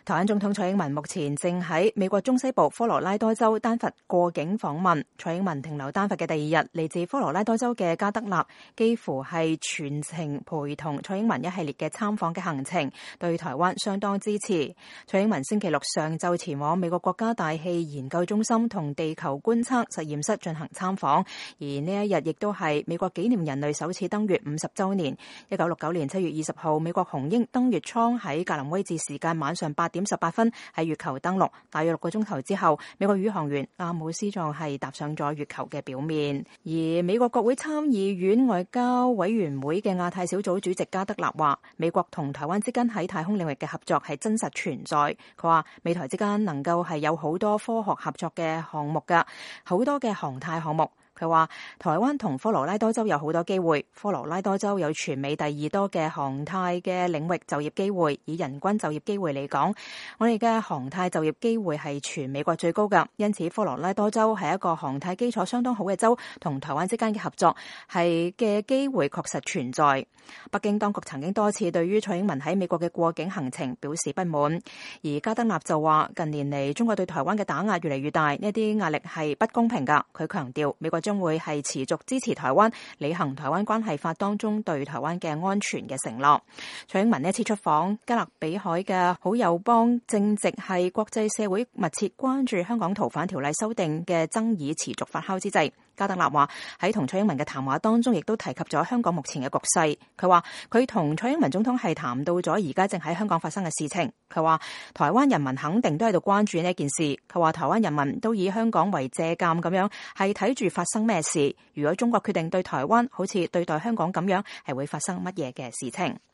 台灣總統蔡英文目前正喺美國中西部科羅拉多州丹佛過境訪問。蔡英文停留丹佛嘅第二日，嚟自科羅拉多州嘅加德納幾乎係全程陪同蔡英文一系列嘅參訪嘅行程，對台灣相當支持。蔡英文星期六上晝前往美國國家大氣研究中心同地球觀測實驗室進行參訪，而呢一日亦都係美國紀念人類首次登月50週年。1969年7月20號，美國紅鷹登月艙喺格林威治時間晚上8點18分喺月球登陸，大約6個鐘頭之後，美國宇航員阿姆斯壯係踏上咗月球嘅表面。而美國國會參議院外交委員會嘅亞太小組主席加德納話，美國同台灣之間喺太空領域嘅合作係真實存在。佢話美台之間能夠係有好多科學合作嘅項目㗎，好多嘅航太項目。佢話台灣同科羅拉多州有好多機會，科羅拉多州有全美第二多嘅航太嘅領域就業機會，以人均就業機會嚟講，我哋嘅航太就業機會係全美國最高㗎，因此科羅拉多州係一個航太基礎相當好嘅州，同台灣之間嘅合作係嘅機會確實存在。北京當局曾經多次對於蔡英文喺美國嘅過境行程表示不滿，而加德納就話近年嚟中國對台灣嘅打壓越嚟越大，呢啲壓力係不公平㗎。佢強調美國將會係持續支持台灣，履行台灣關係法當中對台灣嘅安全嘅承諾。蔡英文呢次出訪加勒比海嘅好友邦，正值係國際社會密切關注香港逃犯條例修訂嘅爭議持續發酵之際，加德納話喺同蔡英文嘅談話當中，亦都提及咗香港目前嘅局勢。佢話佢同蔡英文總統係談到咗而家正喺香港發生嘅事情。佢話台灣人民肯定都喺度關注呢件事。佢話台灣人民都以香港為借鑑咁樣，係睇住發生咩事。如果中國決定對台灣好似對待香港咁樣，係會發生乜嘢嘅事情？